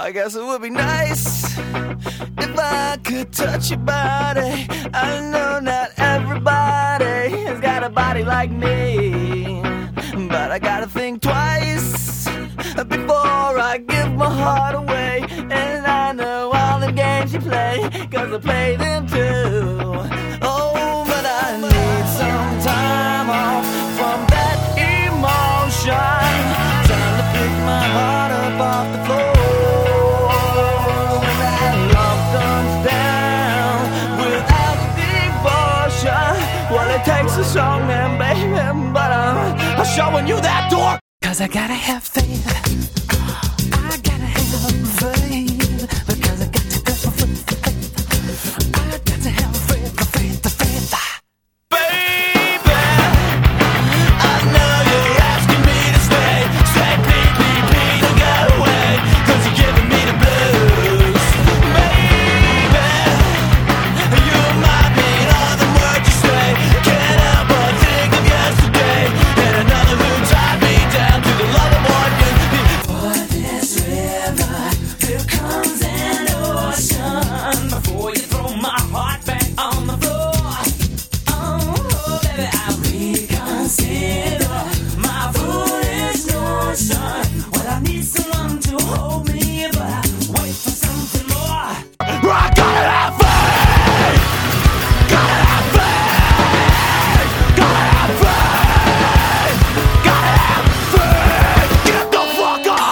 I guess it would be nice if I could touch your body. I know not everybody has got a body like me, but I gotta think twice before I give my heart away. And I know all the games you play, 'cause I play them too. Oh, but I need some time off from that emotion. Time to pick my heart up off the floor. When that love comes down without devotion, well, it takes a strong man, baby, but I'm showing you that door. 'Cause I gotta have faith. I gotta have faith. Because I got to have faith. I got to have faith, faith, faith. Baby, I know you're asking me to stay. Say please don't go away, 'cause you're giving me the blues. Baby, you might mean all the words you say. Can't help but think of yesterday and another who tied me down to the love of one you. For this river, there comes an ocean. Before you throw my heart back on the floor, oh baby, I reconsider my foolish notion. Well, I need someone to hold me, but I wait for something more. I gotta have faith. Gotta have faith. Gotta have faith. Gotta have faith. Get the fuck up.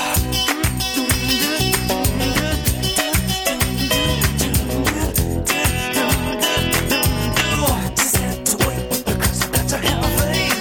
Just have to wait, because I got to have faith.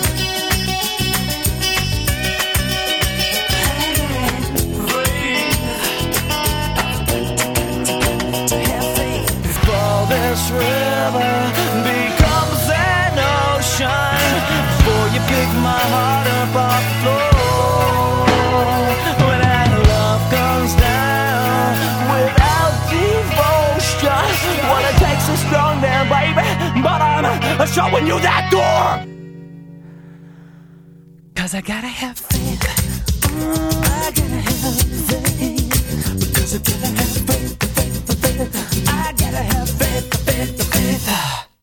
To have faith. Before this river becomes an ocean, before you pick my heart up off the floor, when that love comes down without devotion, well, it takes a strong man, baby, but I'm showing you that door. 'Cause I gotta have faith.